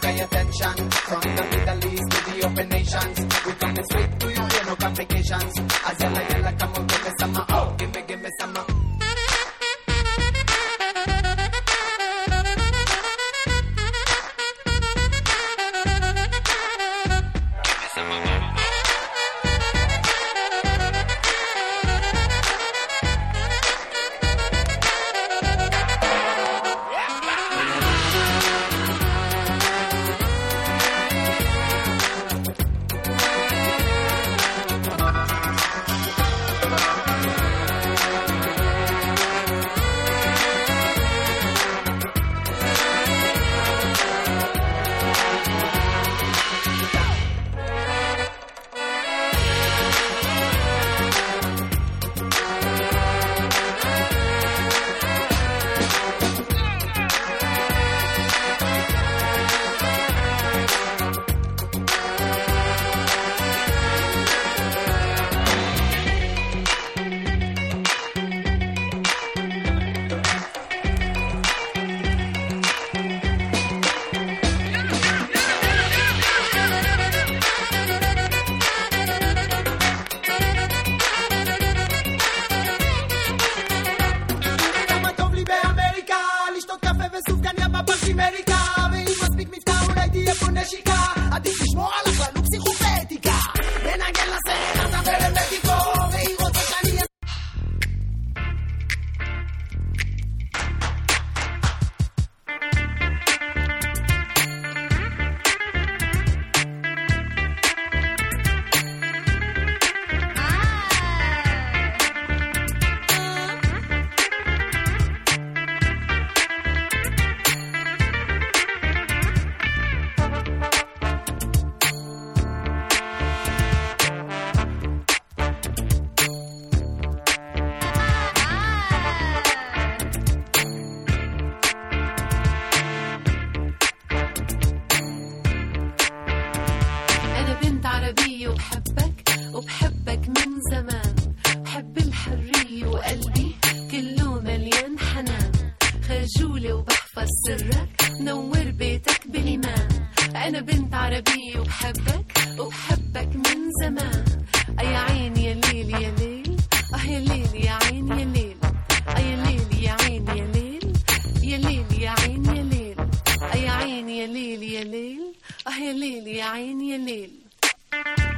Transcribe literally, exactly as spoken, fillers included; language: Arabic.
pay attention. From the Middle East to the open nations, we coming straight to you, here no complications. As yalla yalla, come on, give me some, oh, give me, give me some. يا ليل يا ليل اه يا ليل يا عين يا ليل.